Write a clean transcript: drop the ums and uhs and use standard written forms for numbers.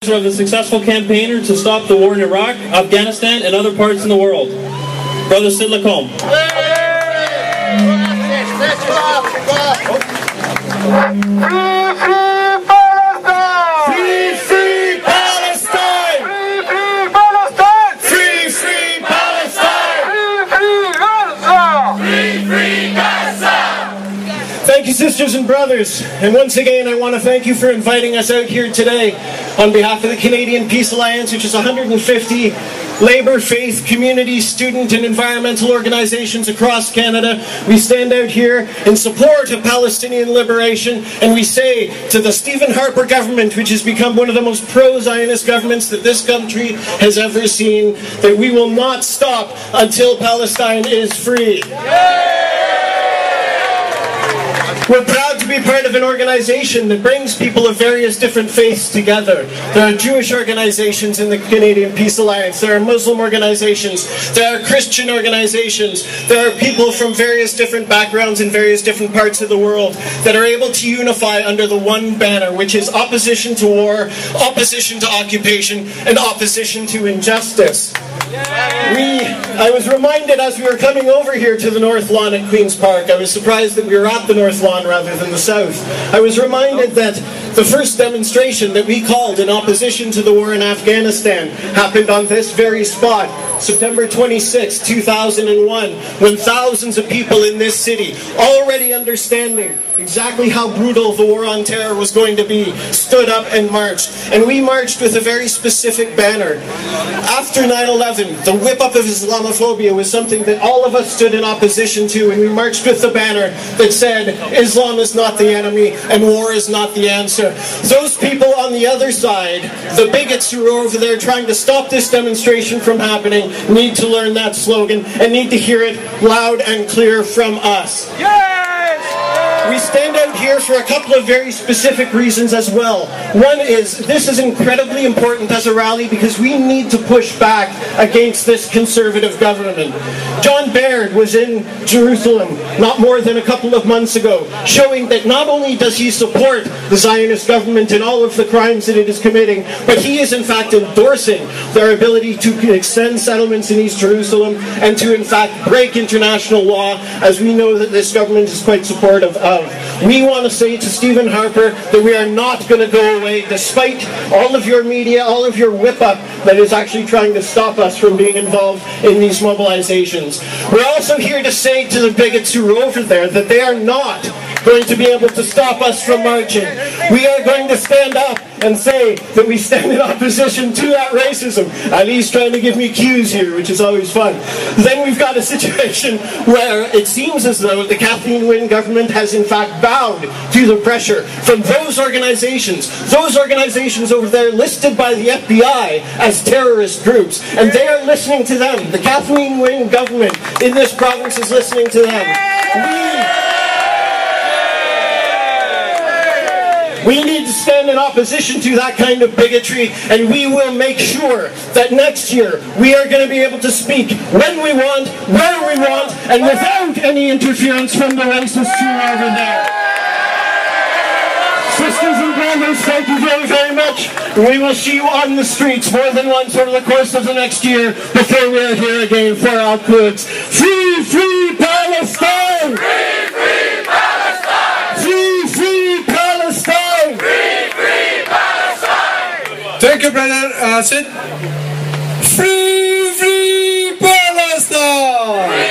of a successful campaigner to stop the war in Iraq, Afghanistan, and other parts in the world. Brother Sid Lacombe. Thank you, sisters and brothers. And once again, I want to thank you for inviting us out here today on behalf of the Canadian Peace Alliance, which is 150 labor, faith, community, student, and environmental organizations across Canada. We stand out here in support of Palestinian liberation, and we say to the Stephen Harper government, which has become one of the most pro-Zionist governments that this country has ever seen, that we will not stop until Palestine is free. We're proud to be part of an organization that brings people of various different faiths together. There are Jewish organizations in the Canadian Peace Alliance. There are Muslim organizations. There are Christian organizations. There are people from various different backgrounds in various different parts of the world that are able to unify under the one banner, which is opposition to war, opposition to occupation, and opposition to injustice. I was reminded as we were coming over here to the North Lawn at Queen's Park, I was surprised that we were at the North Lawn rather than the South. I was reminded that the first demonstration that we called in opposition to the war in Afghanistan happened on this very spot, September 26, 2001, when thousands of people in this city, already understanding exactly how brutal the war on terror was going to be, stood up and marched. And we marched with a very specific banner. After 9/11, the whip-up of Islamophobia was something that all of us stood in opposition to, and we marched with the banner that said, Islam is not the enemy and war is not the answer. Those people on the other side, the bigots who are over there trying to stop this demonstration from happening, need to learn that slogan and need to hear it loud and clear from us. We stand out here for a couple of very specific reasons as well. One is, this is incredibly important as a rally because we need to push back against this conservative government. John Baird was in Jerusalem not more than a couple of months ago, showing that not only does he support the Zionist government and all of the crimes that it is committing, but he is in fact endorsing their ability to extend settlements in East Jerusalem and to in fact break international law, as we know that this government is quite supportive of. We want to say to Stephen Harper that we are not going to go away despite all of your media, all of your whip-up that is actually trying to stop us from being involved in these mobilizations. We're also here to say to the bigots who are over there that they are not going to be able to stop us from marching. We are going to stand up and say that we stand in opposition to that racism. Ali's trying to give me cues here, which is always fun. Then we've got a situation where it seems as though the Kathleen Wynne government has in fact bowed to the pressure from those organizations over there listed by the FBI as terrorist groups, and they are listening to them. The Kathleen Wynne government in this province is listening to them. We need to stand in opposition to that kind of bigotry, and we will make sure that next year we are going to be able to speak when we want, where we want, and without any interference from the racists who are over there. Sisters and brothers, thank you very, very much. We will see you on the streets more than once over the course of the next year before we are here again for our goods. Free, free Palestine! Free, free Palestine! Free, free Palestine! Free, free Palestine! Thank you, brother Sid. Free, free Palestine!